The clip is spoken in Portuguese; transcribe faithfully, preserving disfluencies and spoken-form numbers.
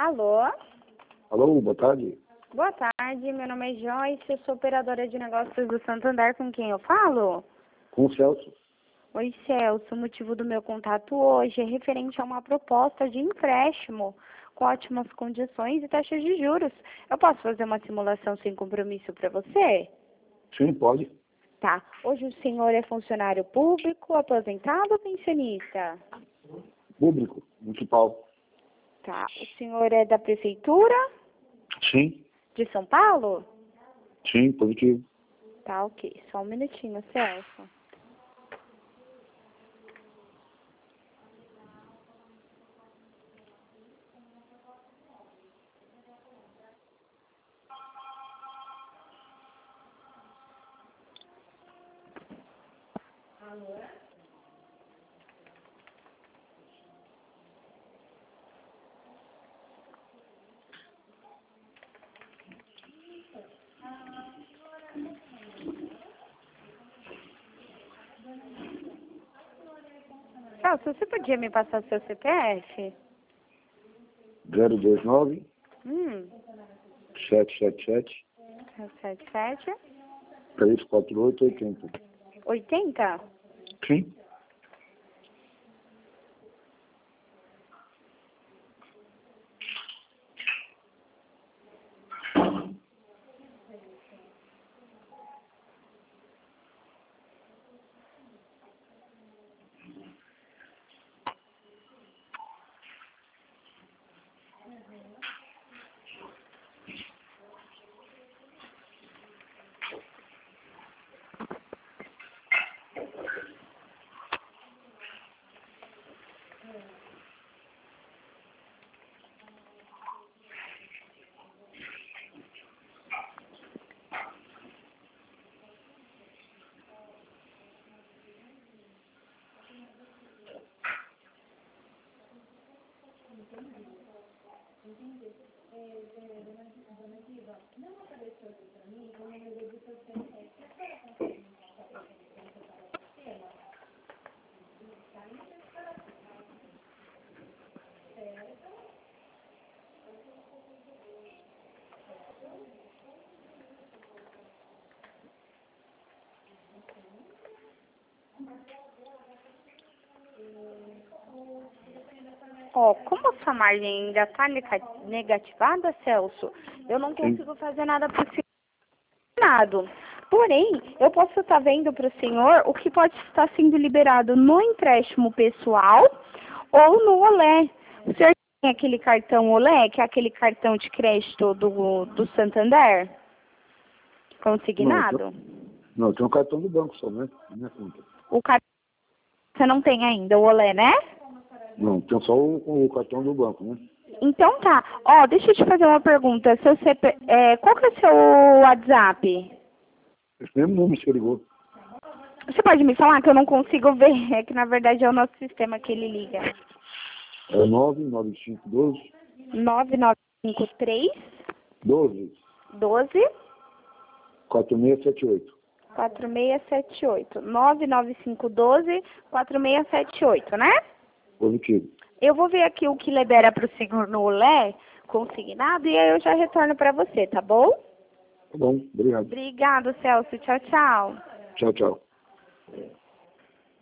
Alô? Alô, boa tarde. Boa tarde, meu nome é Joyce, eu sou operadora de negócios do Santander, com quem eu falo? Com o Celso. Oi, Celso, o motivo do meu contato hoje é referente a uma proposta de empréstimo com ótimas condições e taxas de juros. Eu posso fazer uma simulação sem compromisso para você? Sim, pode. Tá. Hoje o senhor é funcionário público, aposentado ou pensionista? Público, municipal. Tá. O senhor é da prefeitura Sim, de São Paulo? sim, positivo. Tá, ok. Só um minutinho, Celso. Celso, você podia me passar seu C P F? zero dois nove, Hum, sete sete sete, sete sete três quatro oito, oitenta. oitenta? Sim. Ó, como a sua margem ainda está negativada, Celso, eu não Sim. consigo fazer nada para o senhor. Porém, eu posso estar vendo para o senhor o que pode estar sendo liberado no empréstimo pessoal ou no Olé. O senhor tem aquele cartão Olé, que é aquele cartão de crédito do, do Santander? Consignado? Não, não, tem um cartão do banco só, né? Minha conta. O cartão você não tem ainda, o Olé, né? Não, tem só o, o cartão do banco, né? Então tá. Ó, deixa eu te fazer uma pergunta. Seu C P, é, qual que é o seu WhatsApp? Esse mesmo número que você ligou. Você pode me falar que eu não consigo ver? É que na verdade é o nosso sistema que ele liga. É nove nove cinco um dois, nove nove cinco três, doze, doze, quatro seis sete oito. quatro seis sete oito. nove nove cinco um dois, quatro seis sete oito, né? Positivo. Eu vou ver aqui o que libera para o senhor no Olé, consignado, e aí eu já retorno para você, tá bom? Tá bom, obrigado. Obrigado, Celso. Tchau, tchau. Tchau, tchau.